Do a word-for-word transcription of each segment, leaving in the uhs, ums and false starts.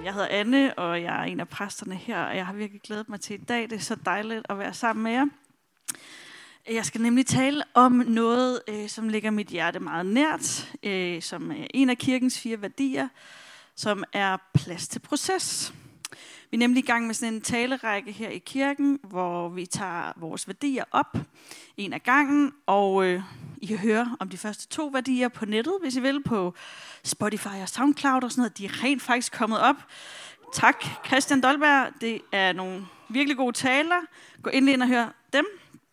Jeg hedder Anne, og jeg er en af præsterne her, og jeg har virkelig glædet mig til i dag. Det er så dejligt at være sammen med jer. Jeg skal nemlig tale om noget, som ligger mit hjerte meget nært, som er en af kirkens fire værdier, som er plads til proces. Vi er nemlig i gang med sådan en talerække her i kirken, hvor vi tager vores værdier op en af gangen, og øh, I kan høre om de første to værdier på nettet, hvis I vil, på Spotify og SoundCloud og sådan noget. De er rent faktisk kommet op. Tak, Christian Dolberg. Det er nogle virkelig gode taler. Gå ind ind og hør dem.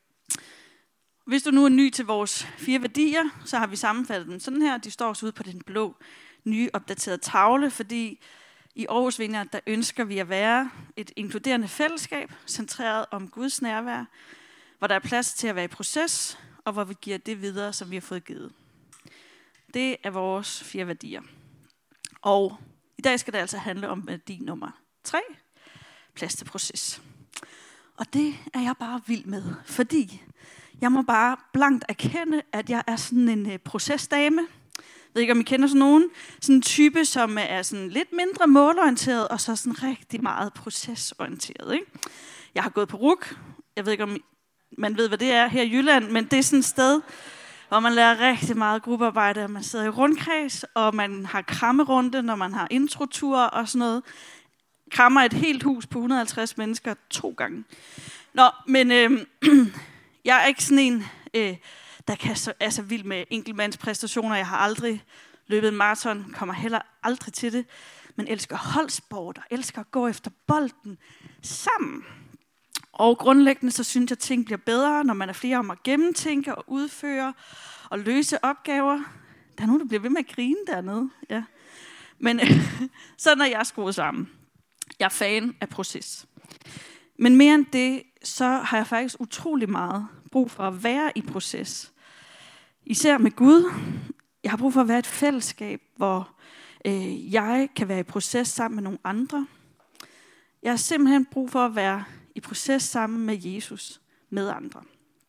Hvis du nu er ny til vores fire værdier, så har vi sammenfattet dem sådan her. De står også ude på den blå, nye opdaterede tavle, fordi i Aarhus Vineyard, der ønsker vi at være et inkluderende fællesskab, centreret om Guds nærvær, hvor der er plads til at være i proces, og hvor vi giver det videre, som vi har fået givet. Det er vores fire værdier. Og i dag skal det altså handle om værdi nummer tre, plads til proces. Og det er jeg bare vild med, fordi jeg må bare blankt erkende, at jeg er sådan en uh, procesdame. Jeg ved ikke, om I kender sådan nogen. Sådan en type, som er sådan lidt mindre målorienteret, og så sådan rigtig meget procesorienteret. Ikke? Jeg har gået på R U C. Jeg ved ikke, om man ved, hvad det er her i Jylland, men det er sådan et sted, hvor man lærer rigtig meget gruppearbejde, og man sidder i rundkreds, og man har krammerunde, når man har introtur og sådan noget. Krammer et helt hus på et hundrede og halvtreds mennesker to gange. Nå, men øh, jeg er ikke sådan en, øh, der kan så, er så vild med enkeltmandspræstationer. Jeg har aldrig løbet en maraton, kommer heller aldrig til det, men elsker holdsport og elsker at gå efter bolden sammen. Og grundlæggende så synes jeg, at ting bliver bedre, når man er flere om at gennemtænke og udføre og løse opgaver. Der er nogen, der bliver ved med at grine dernede. Ja. Men sådan er jeg skruet sammen. Jeg er fan af proces. Men mere end det, så har jeg faktisk utrolig meget brug for at være i proces. Især med Gud. Jeg har brug for at være et fællesskab, hvor øh, jeg kan være i proces sammen med nogle andre. Jeg har simpelthen brug for at være i proces sammen med Jesus, med andre.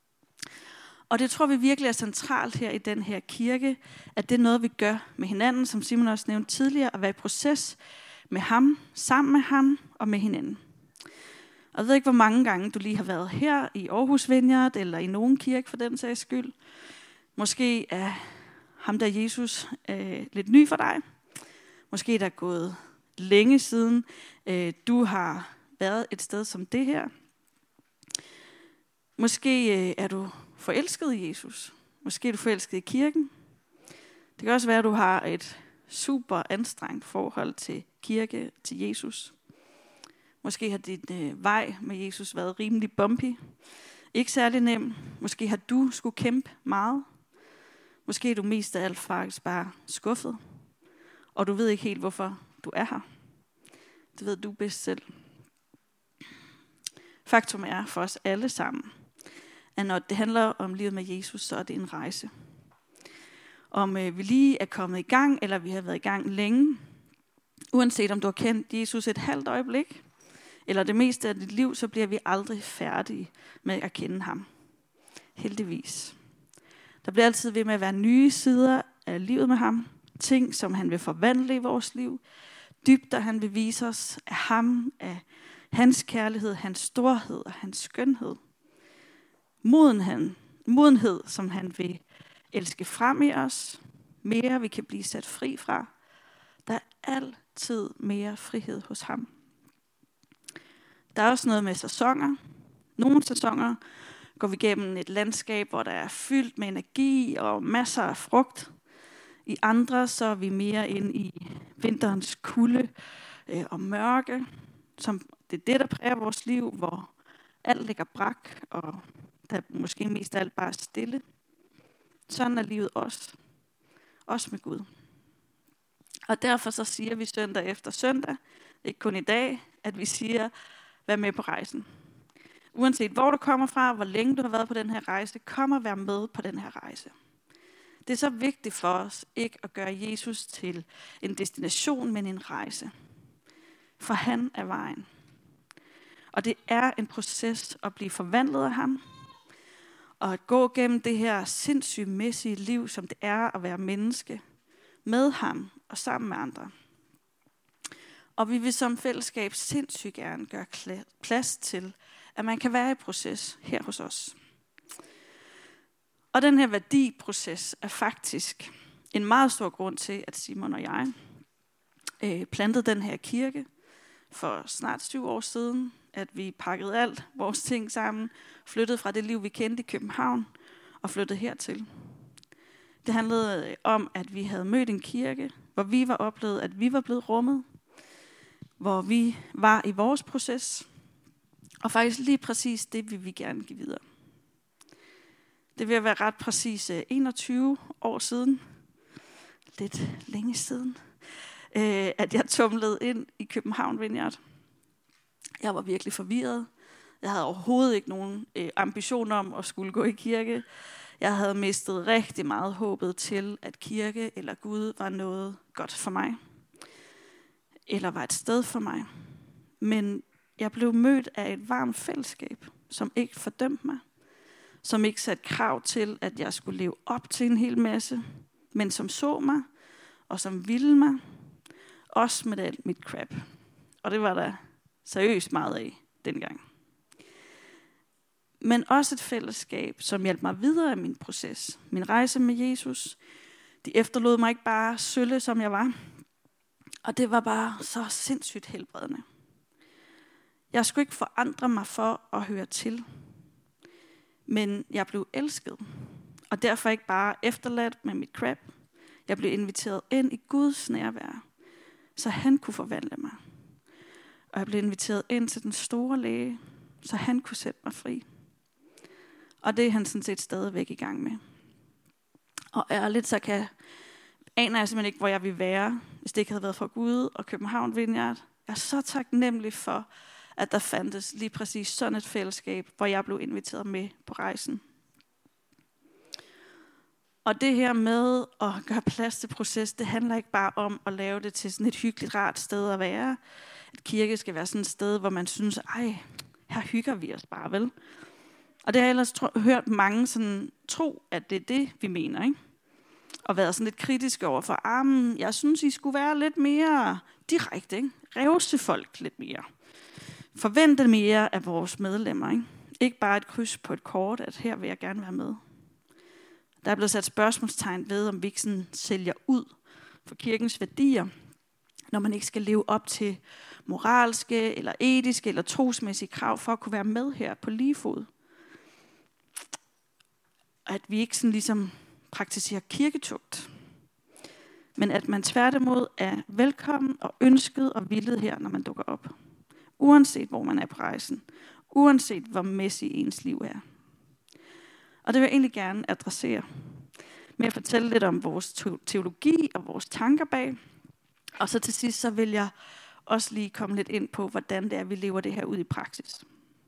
Og det tror vi virkelig er centralt her i den her kirke, at det er noget, vi gør med hinanden, som Simon også nævnte tidligere, at være i proces med ham, sammen med ham og med hinanden. Og jeg ved ikke, hvor mange gange du lige har været her i Aarhus Vineyard, eller i nogen kirke for den sags skyld. Måske er ham der Jesus øh, lidt ny for dig. Måske er der gået længe siden, øh, du har været et sted som det her. Måske øh, er du forelsket i Jesus. Måske er du forelsket i kirken. Det kan også være, at du har et super anstrengt forhold til kirke, til Jesus. Måske har din øh, vej med Jesus været rimelig bumpy. Ikke særlig nem. Måske har du skulle kæmpe meget. Måske er du mest af alt faktisk bare skuffet. Og du ved ikke helt, hvorfor du er her. Det ved du bedst selv. Faktum er for os alle sammen, at når det handler om livet med Jesus, så er det en rejse. Om øh, vi lige er kommet i gang, eller vi har været i gang længe, uanset om du har kendt Jesus et halvt øjeblik, eller det meste af dit liv, så bliver vi aldrig færdige med at kende ham. Heldigvis. Der bliver altid ved med at være nye sider af livet med ham, ting som han vil forvandle i vores liv, dybder han vil vise os af ham, af hans kærlighed, hans storhed og hans skønhed. Modenhed, modenhed, som han vil elske frem i os. Mere vi kan blive sat fri fra. Der er altid mere frihed hos ham. Der er også noget med sæsoner. Nogle sæsoner går vi gennem et landskab, hvor der er fyldt med energi og masser af frugt. I andre så er vi mere inde i vinterens kulde øh, og mørke, som det er det, der præger vores liv, hvor alt ligger brak, og der er måske mest af alt bare stille. Sådan er livet også. Også med Gud. Og derfor så siger vi søndag efter søndag, ikke kun i dag, at vi siger, vær med på rejsen. Uanset hvor du kommer fra, hvor længe du har været på den her rejse, kom og vær med på den her rejse. Det er så vigtigt for os ikke at gøre Jesus til en destination, men en rejse. For han er vejen. Og det er en proces at blive forvandlet af ham. Og at gå gennem det her sindssygt mæssige liv, som det er at være menneske. Med ham og sammen med andre. Og vi vil som fællesskab sindssygt gerne gøre plads til, at man kan være i proces her hos os. Og den her værdiproces er faktisk en meget stor grund til, at Simon og jeg øh, plantede den her kirke for snart syv år siden. At vi pakkede alt vores ting sammen, flyttede fra det liv, vi kendte i København, og flyttede hertil. Det handlede om, at vi havde mødt en kirke, hvor vi var oplevet, at vi var blevet rummet, hvor vi var i vores proces, og faktisk lige præcis det vil vi gerne give videre. Det vil være ret præcis enogtyve år siden, lidt længe siden, at jeg tumlede ind i København Vineyard. Jeg var virkelig forvirret. Jeg havde overhovedet ikke nogen ambition om at skulle gå i kirke. Jeg havde mistet rigtig meget håbet til, at kirke eller Gud var noget godt for mig. Eller var et sted for mig. Men jeg blev mødt af et varmt fællesskab, som ikke fordømte mig. Som ikke satte krav til, at jeg skulle leve op til en hel masse. Men som så mig, og som ville mig. Også med alt mit crap. Og det var der seriøst meget af dengang. Men også et fællesskab, som hjalp mig videre i min proces. Min rejse med Jesus. De efterlod mig ikke bare sølle, som jeg var. Og det var bare så sindssygt helbredende. Jeg skulle ikke forandre mig for at høre til. Men jeg blev elsket. Og derfor ikke bare efterladt med mit crap. Jeg blev inviteret ind i Guds nærvær, så han kunne forvandle mig. Og jeg blev inviteret ind til den store læge, så han kunne sætte mig fri. Og det er han sådan set stadigvæk i gang med. Og ærligt, så kan aner jeg simpelthen ikke, hvor jeg ville være, hvis det ikke havde været for Gud og København Vineyard. Jeg er så taknemmelig for, at der fandtes lige præcis sådan et fællesskab, hvor jeg blev inviteret med på rejsen. Og det her med at gøre plads til proces, det handler ikke bare om at lave det til sådan et hyggeligt, rart sted at være. At kirke skal være sådan et sted, hvor man synes, ej, her hygger vi os bare, vel? Og det har jeg ellers tro, hørt mange sådan, tro, at det er det, vi mener, ikke? Og været sådan lidt kritiske over for, ah, jeg synes, I skulle være lidt mere direkte, ikke? Revse folk lidt mere. Forvente mere af vores medlemmer, ikke? Ikke bare et kryds på et kort, at her vil jeg gerne være med. Der er blevet sat spørgsmålstegn ved, om vi ikke sådan sælger ud for kirkens værdier, når man ikke skal leve op til moralske, eller etiske, eller trosmæssige krav for at kunne være med her på lige fod. At vi ikke sådan ligesom praktiserer kirketugt, men at man tværtimod er velkommen og ønsket og villet her, når man dukker op. Uanset hvor man er på rejsen. Uanset hvor messy ens liv er. Og det vil jeg egentlig gerne adressere med at fortælle lidt om vores teologi og vores tanker bag. Og så til sidst så vil jeg også lige komme lidt ind på, hvordan det er, vi lever det her ud i praksis.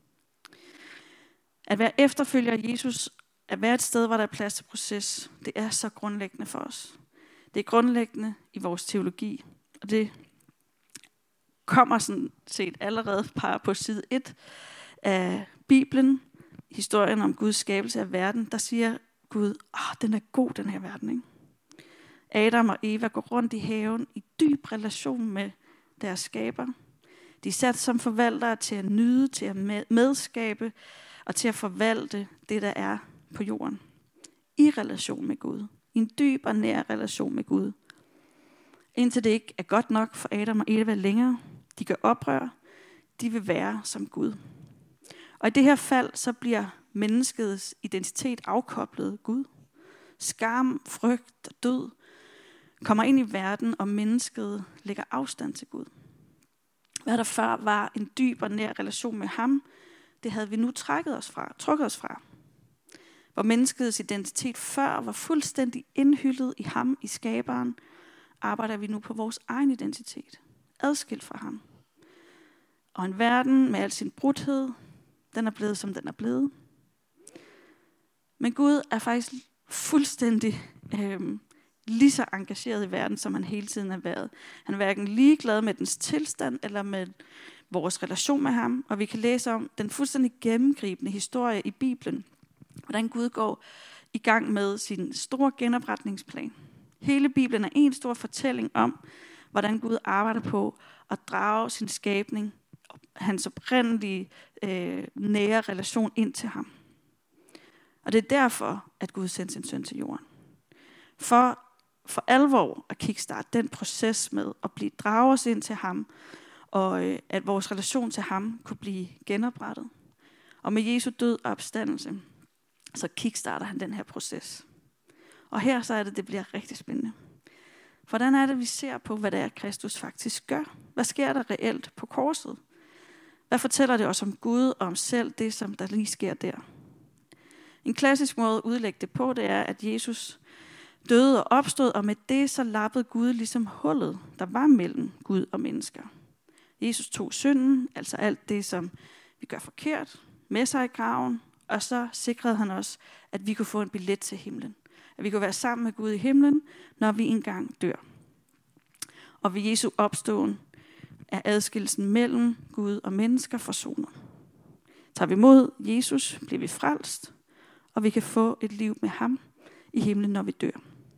At være efterfølger af Jesus, at være et sted, hvor der er plads til proces, det er så grundlæggende for os. Det er grundlæggende i vores teologi, og det kommer sådan set allerede på side et af Bibelen, historien om Guds skabelse af verden, der siger Gud, åh, den er god, den her verden, ikke? Adam og Eva går rundt i haven i dyb relation med deres skaber. De er sat som forvaltere til at nyde, til at medskabe og til at forvalte det, der er på jorden. I relation med Gud. I en dyb og nær relation med Gud. Indtil det ikke er godt nok for Adam og Eva længere. De gør oprør. De vil være som Gud. Og i det her fald, så bliver menneskets identitet afkoblet Gud. Skam, frygt og død kommer ind i verden, og mennesket lægger afstand til Gud. Hvad der før var en dyb og nær relation med ham, det havde vi nu trækket os fra, trukket os fra. Hvor menneskets identitet før var fuldstændig indhyllet i ham, i skaberen, arbejder vi nu på vores egen identitet, adskilt fra ham. Og en verden med al sin brudhed, den er blevet, som den er blevet. Men Gud er faktisk fuldstændig øh, lige så engageret i verden, som han hele tiden har været. Han er hverken ligeglad med dens tilstand, eller med vores relation med ham. Og vi kan læse om den fuldstændig gennemgribende historie i Bibelen, hvordan Gud går i gang med sin store genopretningsplan. Hele Bibelen er en stor fortælling om, hvordan Gud arbejder på at drage sin skabning, hans oprindelige øh, nære relation ind til ham. Og det er derfor, at Gud sendte sin søn til jorden. For for alvor at kickstarte den proces med at blive draget os ind til ham, og øh, at vores relation til ham kunne blive genoprettet. Og med Jesu død og opstandelse, så kickstarter han den her proces. Og her så er det, det bliver rigtig spændende. Hvordan er det, vi ser på, hvad det er, Kristus faktisk gør? Hvad sker der reelt på korset? Hvad fortæller det os om Gud og om selv det, som der lige sker der? En klassisk måde at udlægge det på, det er, at Jesus døde og opstod, og med det så lappede Gud ligesom hullet, der var mellem Gud og mennesker. Jesus tog synden, altså alt det, som vi gør forkert, med sig i graven, og så sikrede han os, at vi kunne få en billet til himlen. At vi kunne være sammen med Gud i himlen, når vi engang dør. Og ved Jesu opståen er adskillelsen mellem Gud og mennesker forsonet. Tager vi imod Jesus, bliver vi frelst, og vi kan få et liv med ham i himlen, når vi dør.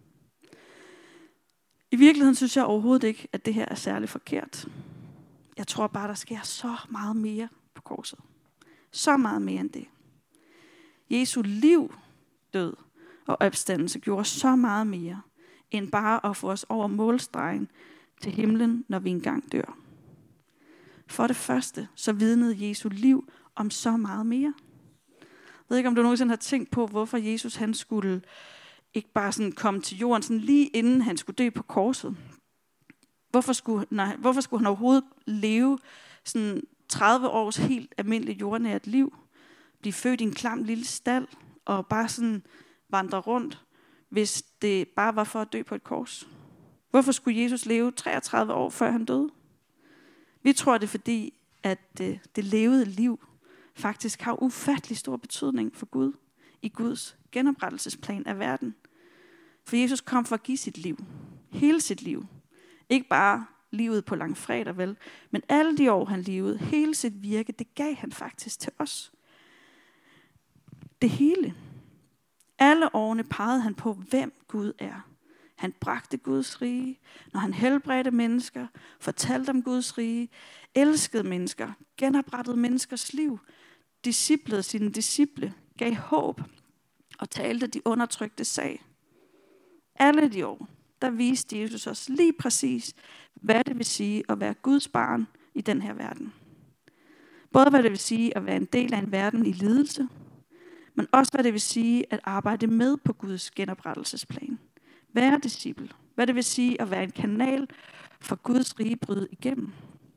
I virkeligheden synes jeg overhovedet ikke, at det her er særlig forkert. Jeg tror bare, der sker så meget mere på korset. Så meget mere end det. Jesu liv, død og opstandelse gjorde så meget mere, end bare at få os over målstregen til himlen, når vi engang dør. For det første, så vidnede Jesu liv om så meget mere. Jeg ved ikke, om du nogensinde har tænkt på, hvorfor Jesus han skulle ikke bare sådan komme til jorden, sådan lige inden han skulle dø på korset. Hvorfor skulle, nej, hvorfor skulle han overhovedet leve sådan tredive års helt almindeligt jordnært liv, blive født i en klam lille stald, og bare sådan vandre rundt, hvis det bare var for at dø på et kors? Hvorfor skulle Jesus leve treogtredive år, før han døde? Vi tror, det er fordi, at det, det levede liv faktisk har ufattelig stor betydning for Gud, i Guds genoprettelsesplan af verden. For Jesus kom for at give sit liv, hele sit liv. Ikke bare livet på langfredag, vel, men alle de år, han levede, hele sit virke, det gav han faktisk til os. Det hele. Alle årene pegede han på, hvem Gud er. Han bragte Guds rige, når han helbredte mennesker, fortalte om Guds rige, elskede mennesker, genoprettede menneskers liv, disciplede sine disciple, gav håb og talte de undertrykte sag. Alle de år, der viste Jesus os lige præcis, hvad det vil sige at være Guds barn i den her verden. Både hvad det vil sige at være en del af en verden i lidelse, men også hvad det vil sige at arbejde med på Guds genoprettelsesplan. Være disciple. Hvad det vil sige at være en kanal for Guds rige bryde igennem.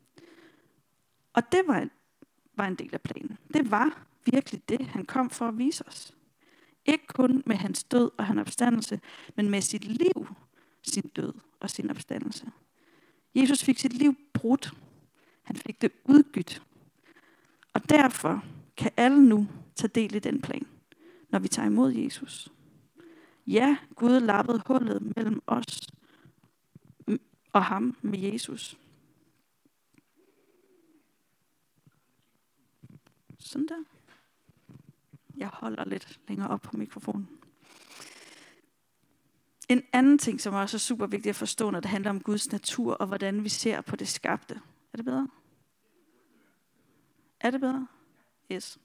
Og det var en, var en del af planen. Det var virkelig det, han kom for at vise os. Ikke kun med hans død og hans opstandelse, men med sit liv, sin død og sin opstandelse. Jesus fik sit liv brudt. Han fik det udgydt. Og derfor kan alle nu tage del i den plan, når vi tager imod Jesus. Ja, Gud lappede hullet mellem os og ham med Jesus. Sådan der. Jeg holder lidt længere op på mikrofonen. En anden ting, som også er super vigtigt at forstå, når det handler om Guds natur og hvordan vi ser på det skabte. Er det bedre? Er det bedre? Yes.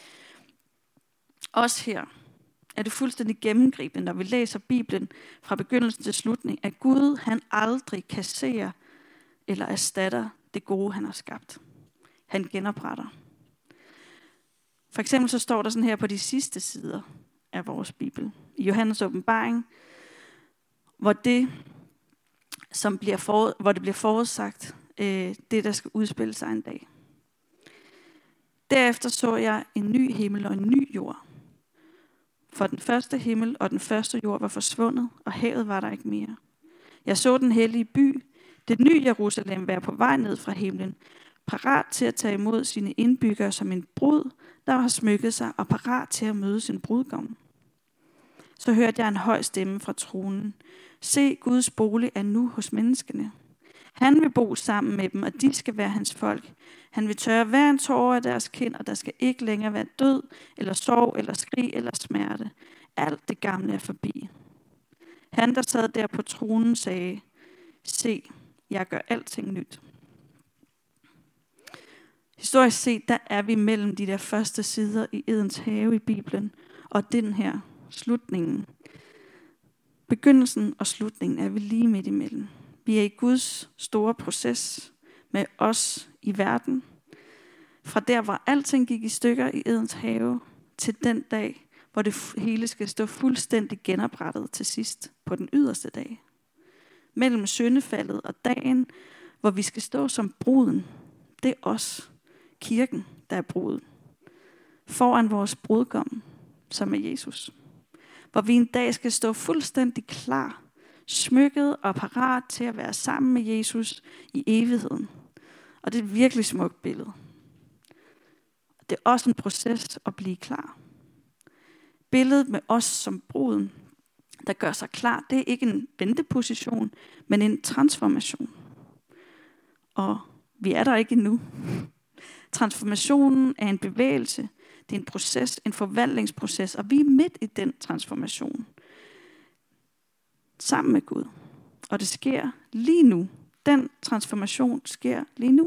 Også her er det fuldstændig gennemgribende, når vi læser Bibelen fra begyndelsen til slutning, at Gud han aldrig kasserer eller erstatter det gode, han har skabt. Han genopretter. For eksempel så står der sådan her på de sidste sider af vores Bibel, i Johannes åbenbaring, hvor det, som bliver for, hvor det bliver forudsagt, øh, det der skal udspille sig en dag. Derefter så jeg en ny himmel og en ny jord. For den første himmel og den første jord var forsvundet, og havet var der ikke mere. Jeg så den hellige by, det nye Jerusalem, være på vej ned fra himlen, parat til at tage imod sine indbyggere som en brud, der har smykket sig, og parat til at møde sin brudgom. Så hørte jeg en høj stemme fra tronen. Se, Guds bolig er nu hos menneskene. Han vil bo sammen med dem, og de skal være hans folk. Han vil tørre hver en tåre af deres kind, og der skal ikke længere være død, eller sorg, eller skrig, eller smerte. Alt det gamle er forbi. Han, der sad der på tronen, sagde, se, jeg gør alting nyt. Historisk set, der er vi mellem de der første sider i Edens have i Bibelen, og den her slutningen. Begyndelsen og slutningen er vi lige midt imellem. Vi er i Guds store proces med os i verden. Fra der, hvor alting gik i stykker i Edens have, til den dag, hvor det hele skal stå fuldstændig genoprettet til sidst på den yderste dag. Mellem syndefaldet og dagen, hvor vi skal stå som bruden. Det er os, kirken, der er bruden. Foran vores brudgom, som er Jesus. Hvor vi en dag skal stå fuldstændig klar, smykket og parat til at være sammen med Jesus i evigheden. Og det er et virkelig smukt billede. Det er også en proces at blive klar. Billedet med os som bruden, der gør sig klar, det er ikke en venteposition, men en transformation. Og vi er der ikke endnu. Transformationen er en bevægelse, det er en proces, en forvandlingsproces, og vi er midt i den transformation. Sammen med Gud. Og det sker lige nu. Den transformation sker lige nu.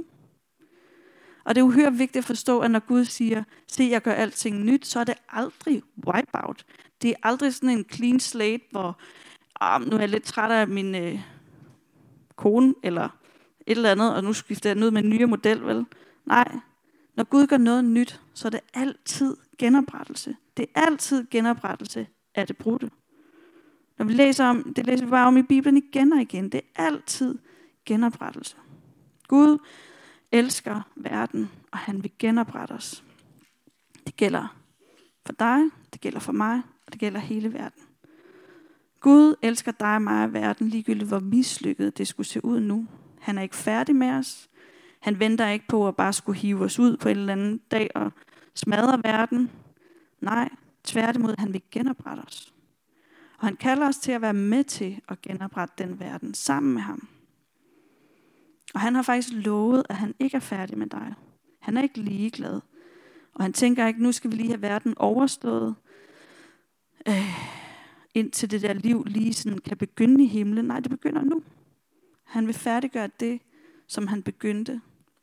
Og det er uhyre vigtigt at forstå, at når Gud siger, se, jeg gør alting nyt, så er det aldrig wipeout. Det er aldrig sådan en clean slate, hvor ah, nu er jeg lidt træt af min øh, kone, eller et eller andet, og nu skifter jeg ud med en nyere model, vel? Nej, når Gud gør noget nyt, så er det altid genoprettelse. Det er altid genoprettelse af det brudte. Når vi læser om, det læser vi bare om i Bibelen igen og igen, det er altid genoprettelse. Gud elsker verden, og han vil genoprette os. Det gælder for dig, det gælder for mig, og det gælder hele verden. Gud elsker dig og mig og verden, ligegyldigt hvor mislykket det skulle se ud nu. Han er ikke færdig med os. Han venter ikke på at bare skulle hive os ud på en eller anden dag og smadre verden. Nej, tværtimod, han vil genoprette os. Og han kalder os til at være med til at genoprette den verden sammen med ham. Og han har faktisk lovet, at han ikke er færdig med dig. Han er ikke ligeglad. Og han tænker ikke, nu skal vi lige have verden overstået, øh, indtil det der liv lige sådan kan begynde i himlen. Nej, det begynder nu. Han vil færdiggøre det, som han begyndte.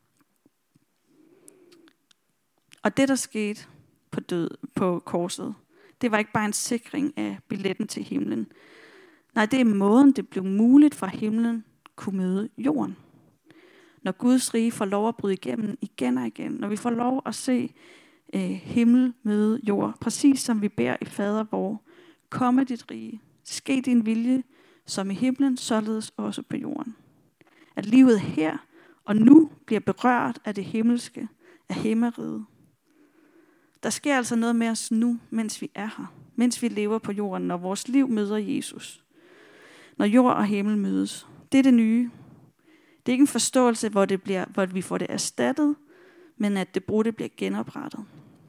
Og det, der skete på, død, på korset, det var ikke bare en sikring af billetten til himlen. Nej, det er måden, det blev muligt for himlen kunne møde jorden. Når Guds rige får lov at bryde igennem igen og igen. Når vi får lov at se øh, himmel møde jord. Præcis som vi beder i fader vor. Komme dit rige. Ske din vilje, som i himlen, således også på jorden. At livet her og nu bliver berørt af det himmelske, af himmeriget. Der sker altså noget med os nu, mens vi er her. Mens vi lever på jorden, når vores liv møder Jesus. Når jord og himmel mødes. Det er det nye. Det er ikke en forståelse, hvor, det bliver, hvor vi får det erstattet, men at det brudte bliver genoprettet.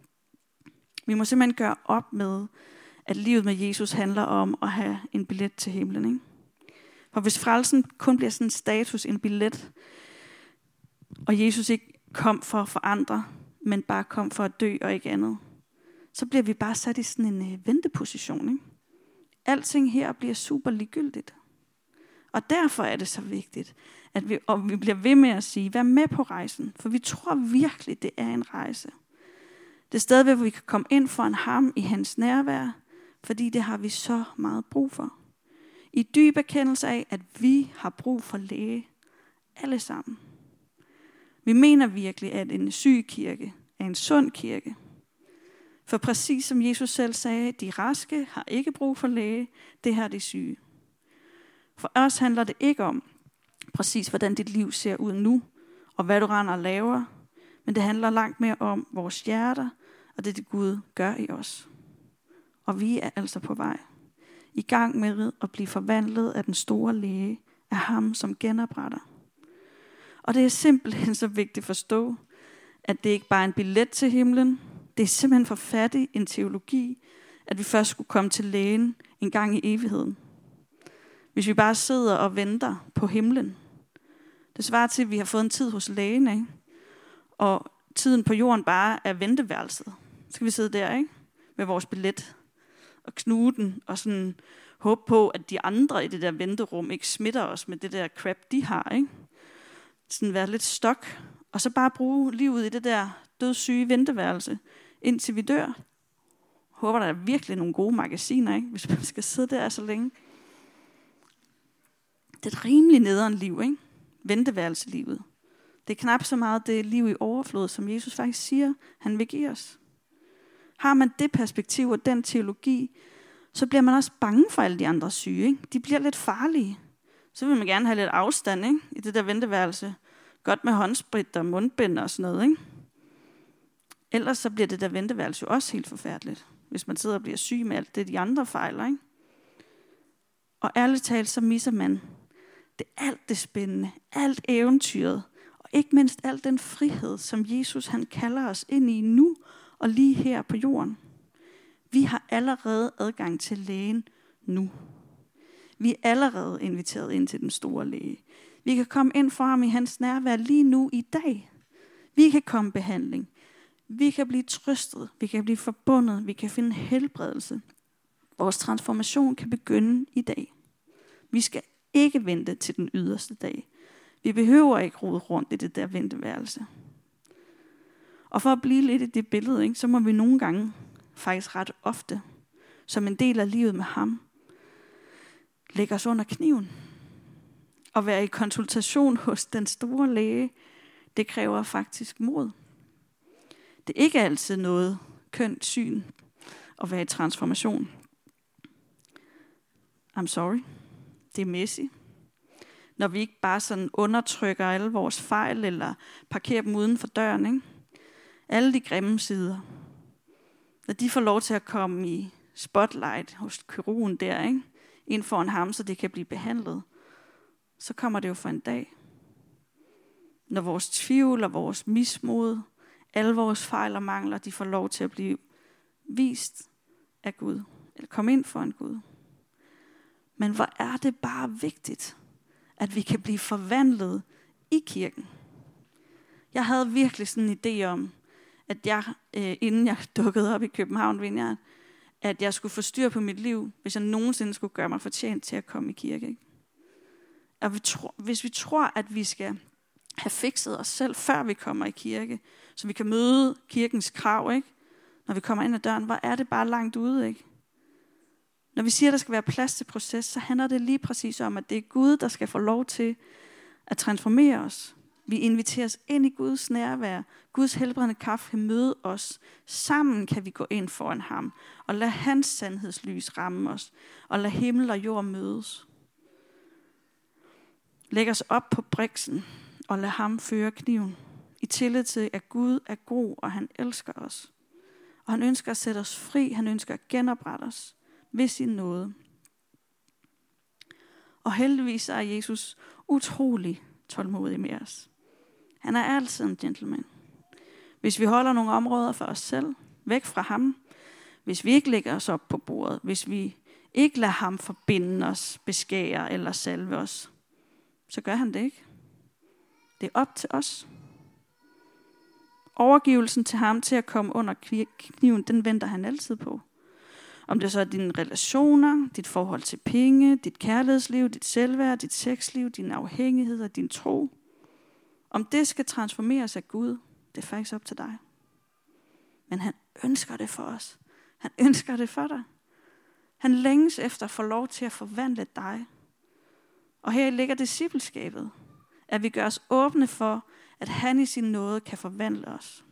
Vi må simpelthen gøre op med, at livet med Jesus handler om at have en billet til himlen. Ikke? For hvis frelsen kun bliver sådan en status, en billet, og Jesus ikke kom for at forandre, men bare kom for at dø og ikke andet, så bliver vi bare sat i sådan en øh, venteposition. Ikke? Alting her bliver super ligegyldigt. Og derfor er det så vigtigt, at vi, og vi bliver ved med at sige, vær med på rejsen. For vi tror virkelig, det er en rejse. Det er stadig, hvor vi kan komme ind foran ham i hans nærvær, fordi det har vi så meget brug for. I dyb erkendelse af, at vi har brug for læge. Alle sammen. Vi mener virkelig, at en syg kirke er en sund kirke. For præcis som Jesus selv sagde, de raske har ikke brug for læge, det har de syge. For os handler det ikke om præcis, hvordan dit liv ser ud nu, og hvad du render og laver, men det handler langt mere om vores hjerter, og det, det Gud gør i os. Og vi er altså på vej, i gang med at blive forvandlet af den store læge, af ham, som genopretter. Og det er simpelthen så vigtigt at forstå, at det ikke bare er en billet til himlen, det er simpelthen for fattig en teologi, at vi først skulle komme til lægen en gang i evigheden. Hvis vi bare sidder og venter på himlen. Det svarer til, at vi har fået en tid hos lægen, ikke? Og tiden på jorden bare er venteværelset. Så skal vi sidde der, ikke? Med vores billet og knude den og sådan håbe på, at de andre i det der venterum ikke smitter os med det der crap, de har, ikke? sådan være lidt stok, og så bare bruge livet i det der dødssyge venteværelse, indtil vi dør. Jeg håber, der er virkelig nogle gode magasiner, ikke? Hvis man skal sidde der så længe. Det er et rimelig nederen liv, ikke? Venteværelselivet. Det er knap så meget det liv i overflod, som Jesus faktisk siger, han vil give os. Har man det perspektiv og den teologi, så bliver man også bange for alle de andre syge. Ikke? De bliver lidt farlige. Så vil man gerne have lidt afstand, ikke? I det der venteværelse. Godt med håndsprit og mundbind og sådan noget. Ikke? Ellers så bliver det der venteværelse jo også helt forfærdeligt, hvis man sidder og bliver syg med alt det, de andre fejler. Ikke? Og ærligt talt, så misser man det alt det spændende, alt eventyret, og ikke mindst alt den frihed, som Jesus han kalder os ind i nu og lige her på jorden. Vi har allerede adgang til lægen nu. Vi er allerede inviteret ind til den store læge. Vi kan komme ind for ham i hans nærvær lige nu i dag. Vi kan komme i behandling. Vi kan blive trøstet. Vi kan blive forbundet. Vi kan finde helbredelse. Vores transformation kan begynde i dag. Vi skal ikke vente til den yderste dag. Vi behøver ikke rode rundt i det der venteværelse. Og for at blive lidt i det billede, ikke, så må vi nogle gange, faktisk ret ofte, som en del af livet med ham, lægge os under kniven. Og være i konsultation hos den store læge, det kræver faktisk mod. Det er ikke altid noget kønt syn at være i transformation. I'm sorry. Det er messy. Når vi ikke bare sådan undertrykker alle vores fejl, eller parkerer dem uden for døren, ikke? Alle de grimme sider. Når de får lov til at komme i spotlight hos kirurgen der, ikke? Ind foran ham, så det kan blive behandlet, så kommer det jo for en dag. Når vores tvivl og vores mismod, alle vores fejl og mangler, de får lov til at blive vist af Gud, eller komme ind for en Gud. Men hvor er det bare vigtigt, at vi kan blive forvandlet i kirken. Jeg havde virkelig sådan en idé om, at jeg, øh, inden jeg dukkede op i København Vineyard, at jeg skulle få styr på mit liv, hvis jeg nogensinde skulle gøre mig fortjent til at komme i kirke. Ikke? Og vi tror, hvis vi tror, at vi skal have fikset os selv, før vi kommer i kirke, så vi kan møde kirkens krav, ikke? Når vi kommer ind ad døren, hvor er det bare langt ude, ikke? Når vi siger, at der skal være plads til proces, så handler det lige præcis om, at det er Gud, der skal få lov til at transformere os. Vi inviteres ind i Guds nærvær. Guds helbredende kraft kan møde os. Sammen kan vi gå ind foran ham og lade hans sandhedslys ramme os. Og lade himmel og jord mødes. Læg os op på briksen og lad ham føre kniven. I tillid til, at Gud er god, og han elsker os. Og han ønsker at sætte os fri. Han ønsker at genoprette os ved sin nåde. Og heldigvis er Jesus utrolig tålmodig med os. Han er altid en gentleman. Hvis vi holder nogle områder for os selv, væk fra ham, hvis vi ikke lægger os op på bordet, hvis vi ikke lader ham forbinde os, beskære eller salve os, så gør han det ikke. Det er op til os. Overgivelsen til ham til at komme under kniven, den venter han altid på. Om det så er dine relationer, dit forhold til penge, dit kærlighedsliv, dit selvværd, dit sexliv, din afhængighed og din tro. Om det skal transformeres af Gud, det er faktisk op til dig. Men han ønsker det for os. Han ønsker det for dig. Han længes efter at få lov til at forvandle dig. Og her ligger discipleskabet, at vi gør os åbne for, at han i sin nåde kan forvandle os.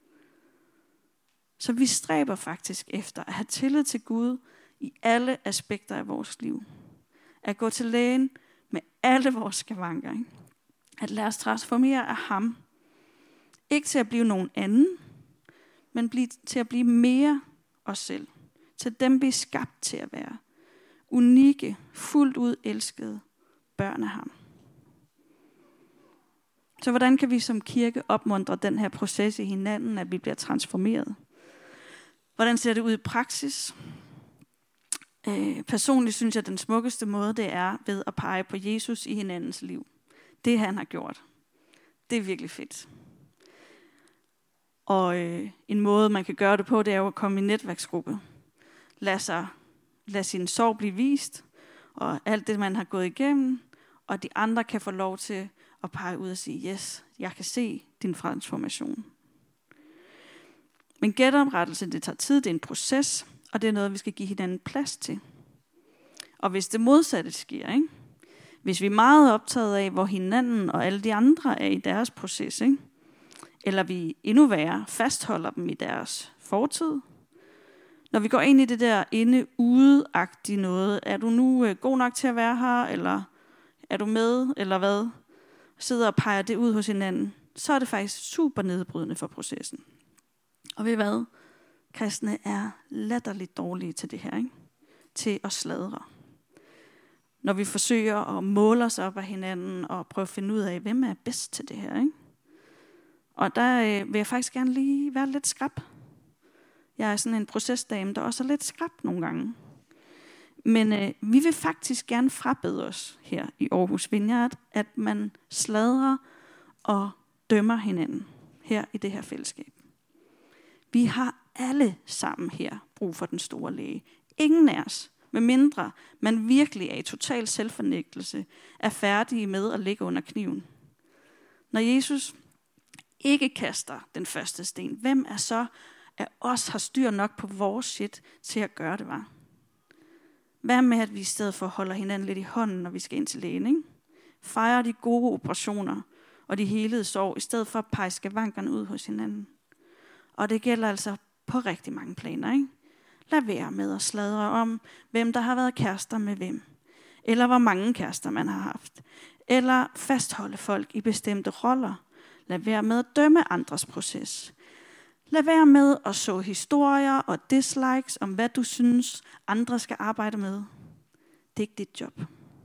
Så vi stræber faktisk efter at have tillid til Gud i alle aspekter af vores liv. At gå til lægen med alle vores skavanker. Ikke? At lade os transformere af ham. Ikke til at blive nogen anden, men blive, til at blive mere os selv. Til dem vi er skabt til at være. Unikke, fuldt ud elskede børn af ham. Så hvordan kan vi som kirke opmuntre den her proces i hinanden, at vi bliver transformeret? Hvordan ser det ud i praksis? Øh, personligt synes jeg, at den smukkeste måde, det er ved at pege på Jesus i hinandens liv. Det han har gjort. Det er virkelig fedt. Og øh, en måde, man kan gøre det på, det er jo at komme i netværksgruppe. Lad, sig, lad sin sorg blive vist, og alt det, man har gået igennem, og de andre kan få lov til og pege ud og sige, yes, jeg kan se din transformation. Men genoprettelse, det tager tid, det er en proces, og det er noget, vi skal give hinanden plads til. Og hvis det modsatte sker, ikke? Hvis vi er meget optaget af, hvor hinanden og alle de andre er i deres proces, ikke? Eller vi endnu værre fastholder dem i deres fortid. Når vi går ind i det der inde-ude-agtige noget, er du nu øh, god nok til at være her, eller er du med, eller hvad? Sidder og peger det ud hos hinanden, så er det faktisk super nedbrydende for processen. Og ved I hvad? Kristne er latterligt dårlige til det her, ikke? Til at sladre. Når vi forsøger at måle os op af hinanden og prøve at finde ud af, hvem er bedst til det her, ikke? Og der øh, vil jeg faktisk gerne lige være lidt skrap. Jeg er sådan en procesdame, der også er lidt skrap nogle gange. Men øh, vi vil faktisk gerne frabede os her i Aarhus Vineyard, at man sladrer og dømmer hinanden her i det her fællesskab. Vi har alle sammen her brug for den store læge. Ingen af os, med mindre man virkelig er i total selvfornægtelse, er færdige med at ligge under kniven. Når Jesus ikke kaster den første sten, hvem er så af os har styr nok på vores shit til at gøre det, var? Hvad med, at vi i stedet for holder hinanden lidt i hånden, når vi skal ind til lægen, ikke? Fejrer de gode operationer og de helede sår, i stedet for at pege skavankerne ud hos hinanden. Og det gælder altså på rigtig mange planer, ikke? Lad være med at sladre om, hvem der har været kærester med hvem. Eller hvor mange kærester man har haft. Eller fastholde folk i bestemte roller. Lad være med at dømme andres proces. Lad være med at så historier og dislikes om, hvad du synes, andre skal arbejde med. Det er ikke dit job.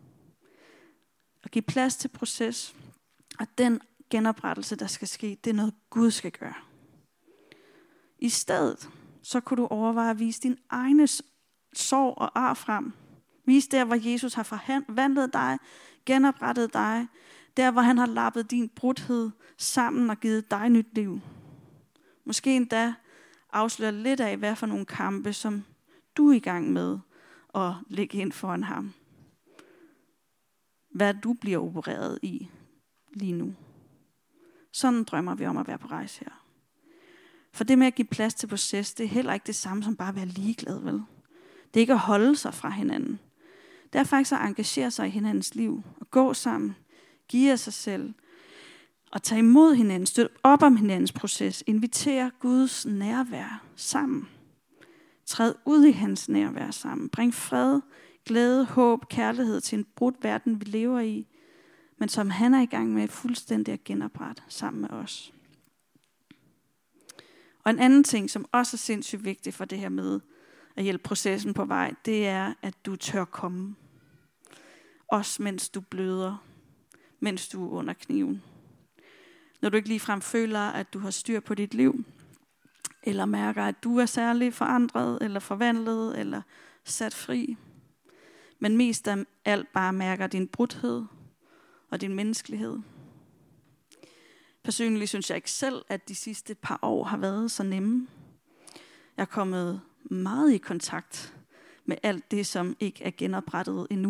At give plads til proces, og den genoprettelse, der skal ske, det er noget, Gud skal gøre. I stedet, så kunne du overveje at vise din egne sorg og ar frem. Vis der, hvor Jesus har forvandlet dig, genoprettet dig. Der, hvor han har lappet din brudhed sammen og givet dig nyt liv. Måske endda afsløre lidt af, hvad for nogle kampe, som du er i gang med at lægge ind foran ham. Hvad du bliver opereret i lige nu. Sådan drømmer vi om at være på rejse her. For det med at give plads til proces, det er heller ikke det samme som bare at være ligeglad, vel? Det er ikke at holde sig fra hinanden. Det er faktisk at engagere sig i hinandens liv, og gå sammen, give af sig selv, og tage imod hinanden, støtte op om hinandens proces, invitere Guds nærvær sammen. Træd ud i hans nærvær sammen. Bring fred, glæde, håb, kærlighed til en brudt verden, vi lever i, men som han er i gang med fuldstændig at genoprette sammen med os. Og en anden ting, som også er sindssygt vigtig for det her med at hjælpe processen på vej, det er, at du tør komme. Også mens du bløder, mens du er under kniven. Når du ikke ligefrem føler, at du har styr på dit liv, eller mærker, at du er særlig forandret, eller forvandlet, eller sat fri, men mest af alt bare mærker din brudhed og din menneskelighed. Personligt synes jeg ikke selv, at de sidste par år har været så nemme. Jeg er kommet meget i kontakt med alt det, som ikke er genoprettet endnu.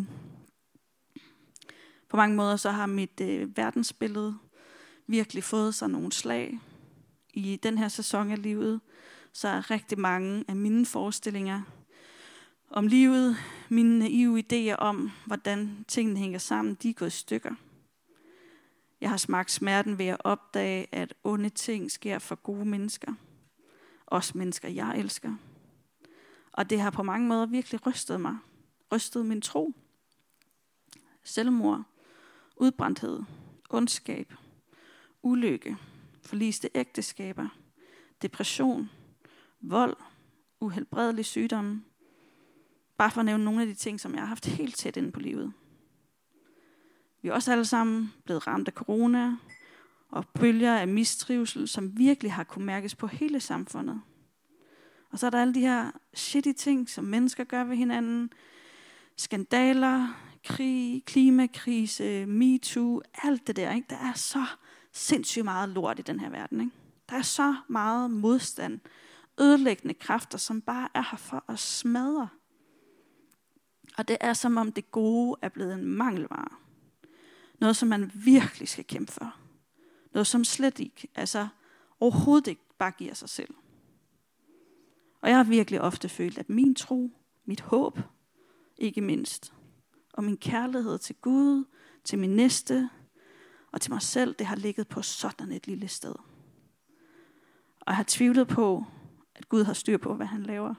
På mange måder så har mit øh, verdensbillede virkelig fået sig nogle slag. I den her sæson af livet, så er rigtig mange af mine forestillinger om livet, mine naive idéer om, hvordan tingene hænger sammen, de er gået i stykker. Jeg har smagt smerten ved at opdage, at onde ting sker for gode mennesker. Også mennesker, jeg elsker. Og det har på mange måder virkelig rystet mig. Rystet min tro. Selvmord, udbrændthed, ondskab, ulykke, forliste ægteskaber, depression, vold, uhelbredelig sygdomme. Bare for at nævne nogle af de ting, som jeg har haft helt tæt inde på livet. Vi er også alle sammen blevet ramt af corona og bølger af mistrivsel, som virkelig har kunne mærkes på hele samfundet. Og så er der alle de her shitty ting, som mennesker gør ved hinanden. Skandaler, krig, klimakrise, MeToo, alt det der. Ikke? Der er så sindssygt meget lort i den her verden. Ikke? Der er så meget modstand, ødelæggende kræfter, som bare er her for at smadre. Og det er som om det gode er blevet en mangelvare. Noget, som man virkelig skal kæmpe for. Noget, som slet ikke, altså overhovedet ikke bare giver sig selv. Og jeg har virkelig ofte følt, at min tro, mit håb, ikke mindst, og min kærlighed til Gud, til min næste og til mig selv, det har ligget på sådan et lille sted. Og jeg har tvivlet på, at Gud har styr på, hvad han laver.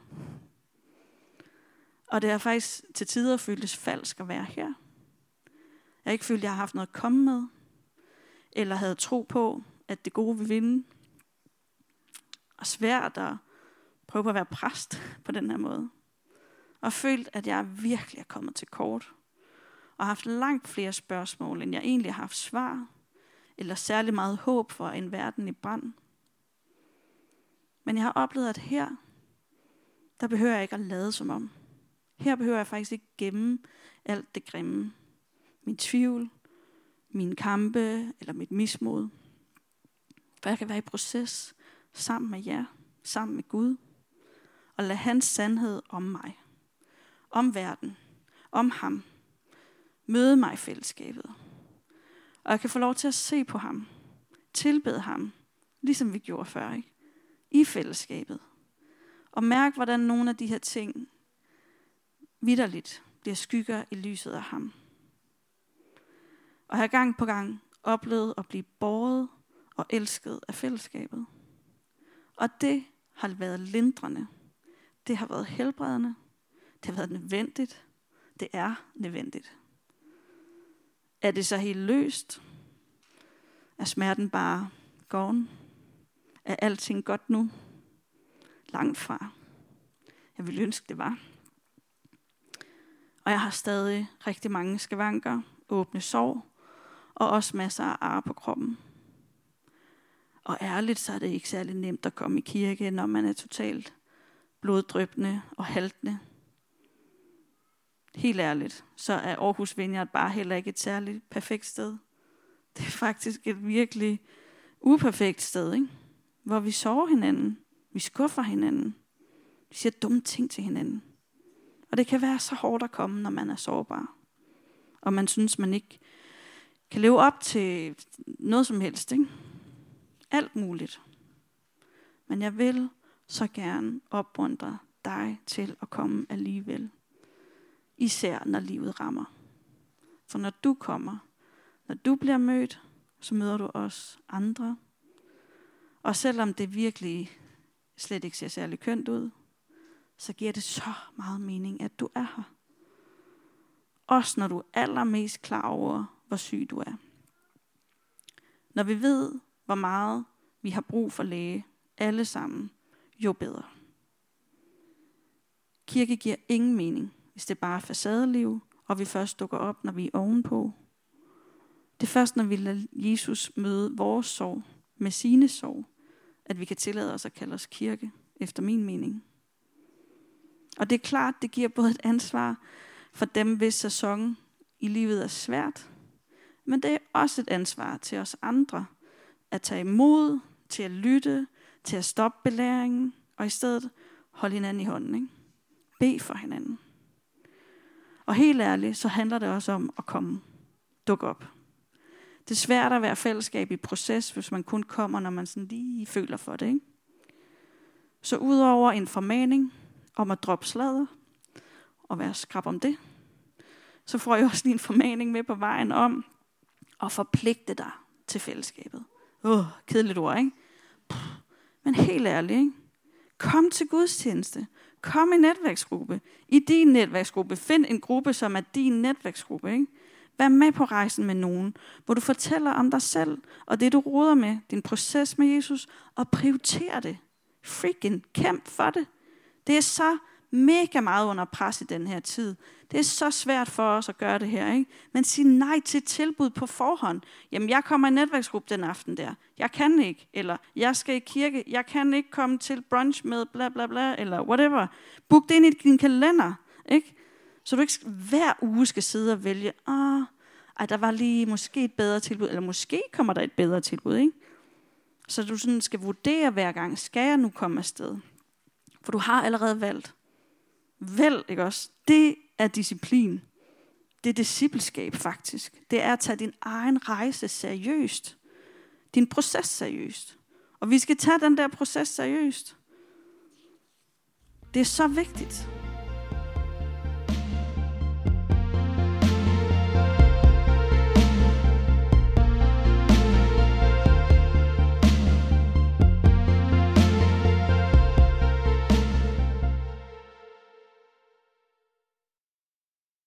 Og det har faktisk til tider føltes falsk at være her. Jeg har ikke følt, at jeg har haft noget at komme med, eller havde tro på, at det gode vil vinde. Og svært at prøve på at være præst på den her måde. Og følt, at jeg virkelig er kommet til kort. Og har haft langt flere spørgsmål, end jeg egentlig har haft svar. Eller særlig meget håb for en verden i brand. Men jeg har oplevet, at her, der behøver jeg ikke at lade som om. Her behøver jeg faktisk ikke gemme alt det grimme. Min tvivl, mine kampe eller mit mismod. For jeg kan være i proces sammen med jer, sammen med Gud. Og lade hans sandhed om mig, om verden, om ham, møde mig i fællesskabet. Og jeg kan få lov til at se på ham, tilbede ham, ligesom vi gjorde før, ikke? I fællesskabet. Og mærke, hvordan nogle af de her ting vitterligt bliver skygger i lyset af ham. Og jeg har gang på gang oplevet at blive båret og elsket af fællesskabet. Og det har været lindrende. Det har været helbredende. Det har været nødvendigt. Det er nødvendigt. Er det så helt løst? Er smerten bare gone? Er alting godt nu? Langt fra. Jeg ville ønske, det var. Og jeg har stadig rigtig mange skavanker, åbne sår, og også masser af ar på kroppen. Og ærligt, så er det ikke særlig nemt at komme i kirke, når man er totalt bloddryppende og haltende. Helt ærligt, så er Aarhus Vineyard bare heller ikke et særligt perfekt sted. Det er faktisk et virkelig uperfekt sted, ikke? Hvor vi sover hinanden, vi skuffer hinanden, vi siger dumme ting til hinanden. Og det kan være så hårdt at komme, når man er sårbar. Og man synes, man ikke kan leve op til noget som helst, ikke? Alt muligt. Men jeg vil så gerne opmuntre dig til at komme alligevel. Især når livet rammer. For når du kommer, når du bliver mødt, så møder du også andre. Og selvom det virkelig slet ikke ser særlig kønt ud, så giver det så meget mening, at du er her. Også når du er allermest klar over, hvor syg du er. Når vi ved, hvor meget vi har brug for læge, alle sammen, jo bedre. Kirke giver ingen mening, hvis det bare er facadeliv, og vi først dukker op, når vi er ovenpå. Det er først, når vi lader Jesus møde vores sorg med sine sorg, at vi kan tillade os at kalde os kirke, efter min mening. Og det er klart, det giver både et ansvar for dem, hvis sæson i livet er svært, men det er også et ansvar til os andre, at tage imod, til at lytte, til at stoppe belæringen, og i stedet holde hinanden i hånden, ikke? Bed for hinanden. Og helt ærligt, så handler det også om at komme, dukke op. Det er svært at være fællesskab i proces, hvis man kun kommer, når man sådan lige føler for det, ikke? Så udover en formaning om at droppe sladder og være skrab om det, så får jeg også lige en formaning med på vejen om at forpligte dig til fællesskabet. Åh, oh, kedeligt ord, ikke? Puh, men helt ærligt, ikke? Kom til gudstjeneste. Kom i netværksgruppe. I din netværksgruppe. Find en gruppe, som er din netværksgruppe, ikke? Vær med på rejsen med nogen, hvor du fortæller om dig selv, og det du roder med, din proces med Jesus, og prioriter det. Freaking kæmp for det. Det er så mega meget under pres i den her tid. Det er så svært for os at gøre det her, ikke? Men sig nej til tilbud på forhånd. Jamen, jeg kommer i netværksgruppe den aften der. Jeg kan ikke. Eller, jeg skal i kirke. Jeg kan ikke komme til brunch med bla bla bla, eller whatever. Book det ind i din kalender, ikke? Så du ikke hver uge skal sidde og vælge, ah, ej, der var lige måske et bedre tilbud, eller måske kommer der et bedre tilbud, ikke? Så du sådan skal vurdere hver gang, skal jeg nu komme afsted? For du har allerede valgt. Vælg, ikke også? Det er disciplin. det er discipleskab faktisk. Det er at tage din egen rejse seriøst. Din proces seriøst. Og vi skal tage den der proces seriøst. Det er så vigtigt.